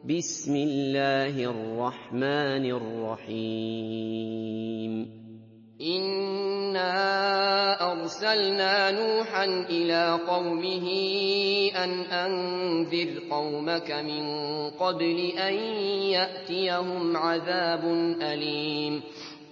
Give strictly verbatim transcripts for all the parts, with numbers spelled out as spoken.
بسم الله الرحمن الرحيم إنا أرسلنا نوحا إلى قومه أن أنذر قومك من قبل أن يأتيهم عذاب أليم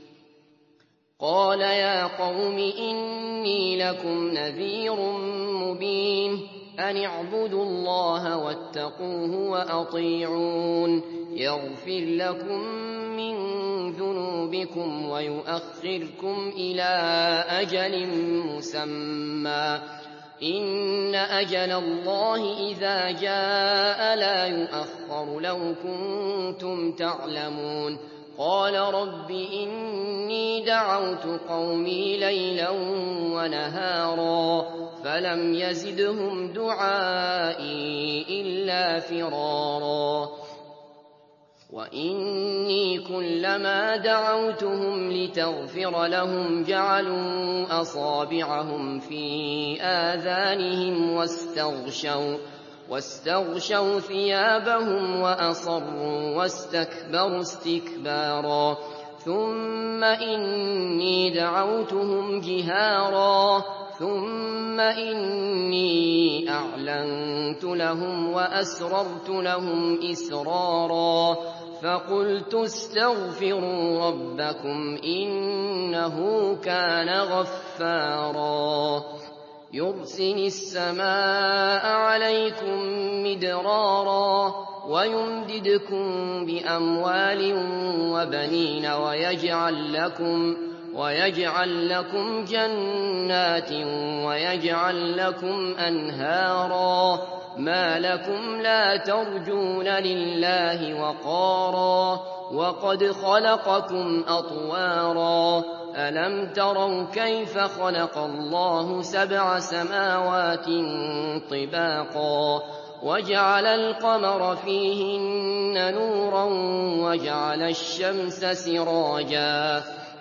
قال يا قوم إني لكم نذير مبين أن اعبدوا الله واتقوه وأطيعون يغفر لكم من ذنوبكم ويؤخركم إلى أجل مسمى إن أجل الله إذا جاء لا يؤخر لو كنتم تعلمون قال رب إني دعوت قومي ليلا ونهارا فلم يزدهم دعائي إلا فرارا وإني كلما دعوتهم لتغفر لهم جعلوا أصابعهم في آذانهم واستغشوا واستغشوا ثيابهم وأصروا واستكبروا استكبارا ثم إني دعوتهم جهارا ثم إني أعلنت لهم وأسررت لهم إسرارا فقلت استغفروا ربكم إنه كان غفارا يرسل السماء عليكم مدرارا ويمددكم بأموال وبنين ويجعل لكم ويجعل لكم جنات ويجعل لكم أنهارا ما لكم لا ترجون لله وقارا وقد خلقكم أطوارا ألم تروا كيف خلق الله سبع سماوات طباقا وجعل القمر فيهن نورا وجعل الشمس سراجا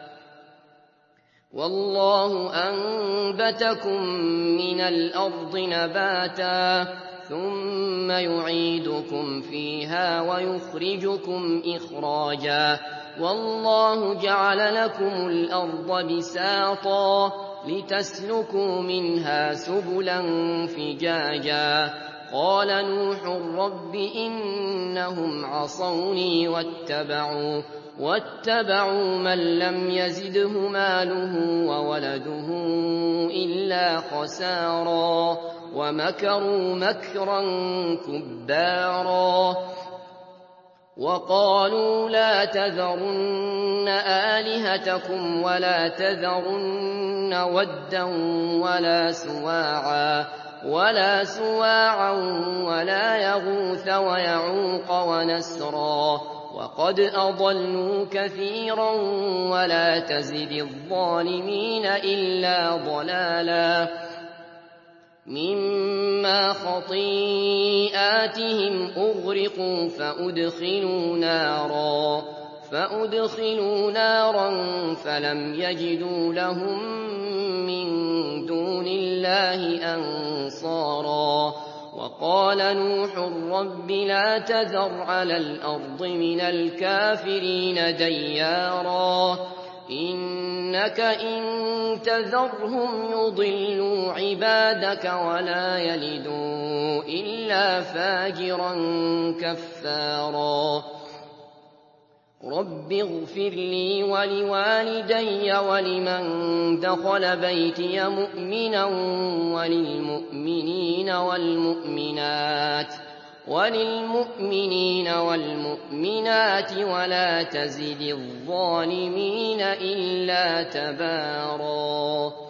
والله أنبتكم من الأرض نباتا ثم يعيدكم فيها ويخرجكم إخراجا والله جعل لكم الأرض بساطا لتسلكوا منها سبلا فجاجا قال نوح رب إنهم عصوني واتبعوا واتبعوا من لم يزده ماله وولده إلا خسارا ومكروا مكرا كبارا وقالوا لا تذرن آلهتكم ولا تذرن ودا ولا سواعا ولا سواعا ولا يغوث ويعوق ونسرا وقد أضلوا كثيرا ولا تزد الظالمين إلا ضلالا مما خطيئاتهم أغرقوا فأدخلوا نارا فأدخلوا نارا فلم يجدوا لهم من دون الله أنصارا وقال نوح رب لا تذر على الأرض من الكافرين ديارا إنك إن تذرهم يضلوا عبادك ولا يلدوا إلا فاجرا كفارا رب اغفر لي ولوالدي ولمن دخل بيتي مؤمنا وللمؤمنين والمؤمنات وللمؤمنين والمؤمنات ولا تزد الظالمين إلا تباراً